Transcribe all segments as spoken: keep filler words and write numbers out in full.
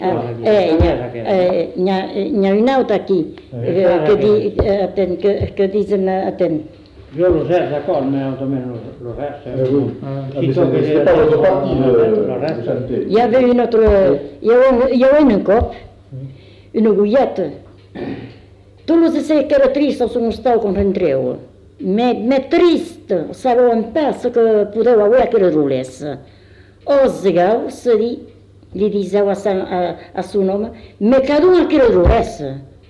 Il y a une autre qui que dit que que disent attends. Io lo so, d'accordo, ma almeno lo resto. Eh oui. Ah, mais c'est pas votre partie, le reste. Il y avait une autre, il y avait, il y avait une coupe, une gouillette. Tous ces que tristes sont stau concentrés. Mais, mais triste, savoir pas ce que pouvait avoir que le roulesse. Osgau, se dit, gli disait à, à, à son homme, mais cadou que le roulesse.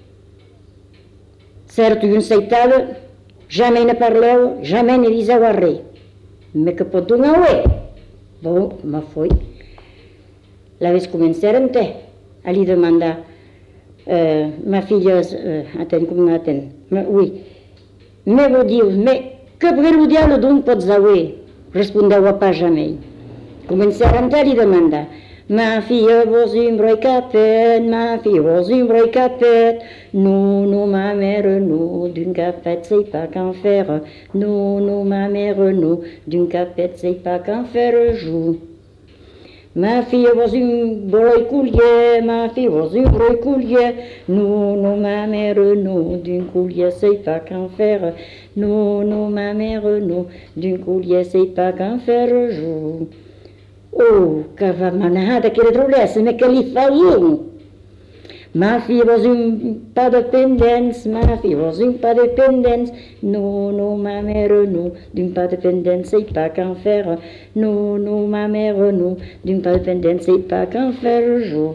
Certes, une seitade, jamais ne parlait, jamais ne disait rien. Mais que pot donar ouais. Bon, ma foi. L'avais commencé à rentrer, à lui demander, euh, ma fille, euh, attends, comment attends, mais, oui. Mais vous dire, mais que pourrait vous dire le don pot savoir? Répondait pas jamais. Commencé à rentrer, lui demanda, ma fille, vos une broye capette, ma fille, vos une broye capette. Nous, nous, ma mère, nous, d'une capette, c'est pas qu'en faire. Nous, nous, ma mère, nous, d'une capette, c'est pas qu'en faire jour. Ma fille, vos une broye coulier, ma fille, vos une broye coulier. Nous, nous, ma mère, nous, d'une coulier, c'est pas qu'en faire. Nous, nous, ma mère, nous, d'une coulier, c'est pas qu'en faire jour. Oh, que va manada que le drôlesse, mais qu'elle y faillit. Ma fille was une pas de pendence, ma fille was une pas de pendence. Non, non, ma mère, non, d'une pas de pendence, c'est pas qu'en faire. Non, non, ma mère, non, d'une pas de pendence, c'est pas qu'en faire jour.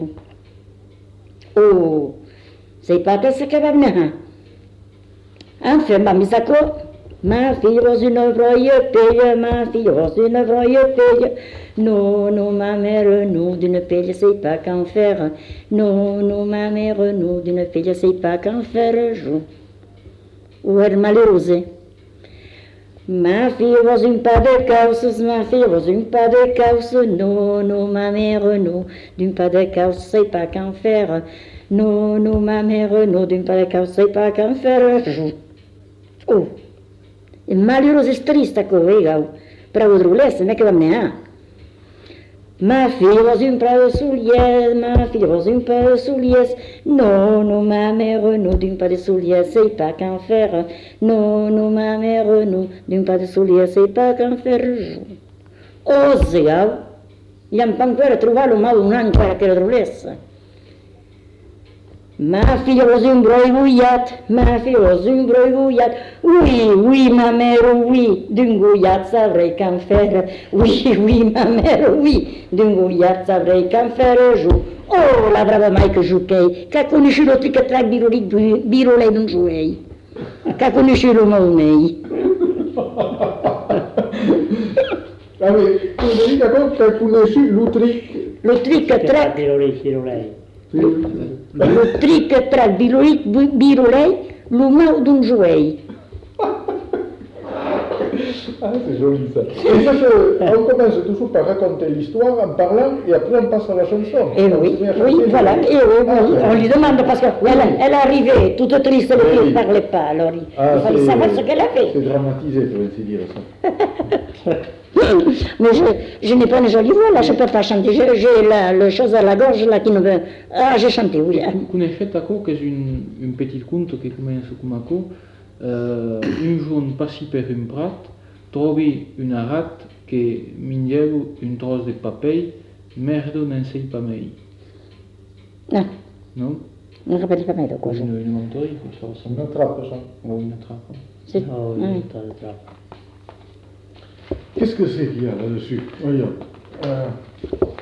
Oh, c'est pas que ce qu'elle va venir. Enfin, ma mise à quoi? Ma fille was une vraie paye, ma fille was une vraie paye. Non, non, ma mère, non, d'une paye, c'est pas qu'en faire. Non, non, ma mère, non, d'une paye, c'est pas qu'en faire jour. Ou elle malheureuse. Ma fille was une pas de causes, ma fille was une pas de causes. Non, non, ma mère, non, d'une pas de causes, c'est pas qu'en faire. Non, non, ma mère, non, d'une pas de causes, c'est pas qu'en faire jour. Oh. E malheureuse e triste correga para o drôlesse, mais que va mener. Ma fille was une paire de souliers, ma fille was une paire de souliers. Non, non, ma mère, non, d'une paire de souliers, c'est pas qu'en faire. Non, non, ma mère, non, d'une paire de souliers, c'est pas qu'en faire. Oh, zéau, il y a un peu de trouver le mal un an pour que le drôlesse. Ma fille was une broye gouillette, ma fille was une broye gouillette. Oui, oui, ma mère, oui, d'une gouillette, ça vrai qu'en faire. Oui, oui, ma mère, oui, d'une gouillette, ça vrai qu'en faire jour. Oh, la brava mai que jouquei, qu'a conosciuto le truc tra birolei non jouei. Qu'a conosciuto le maumei. Ah oui, vous avez dit d'accord qu'a conosciuto le truc. Le truc tra birolei, birolei. Le truc tra birolei, birolei, l'humain d'un jouet. Ah, c'est joli ça. Et ça, on commence toujours par raconter l'histoire en parlant et après on passe à la chanson. Et oui, oui, voilà, et oui, oui. On lui demande parce qu'elle elle arrivait toute triste, elle ne parlait pas, alors il, ah, il fallait savoir ce qu'elle a fait. C'est dramatisé, pour ainsi dire ça. Mais je, je n'ai pas une jolie voix, là, je ne peux pas chanter. J'ai le chose à la gorge, là, qui ne veut... Ah, j'ai chanté, oui. Conoscete ako, che è un, un petit conto che comincia come ako, uh, un giorno passi per un prat, trovi una rat che mingiava un tros de paper, merda non sei pas mai. Ah. Non? Non ripeti pas mai, quoi. Une, une mentorie, ça ressemble. Une trappe, ça. Oh, une trappe. C'est... Oh, une trappe. Qu'est-ce que c'est qu'il y a là-dessus? Voyons. Euh...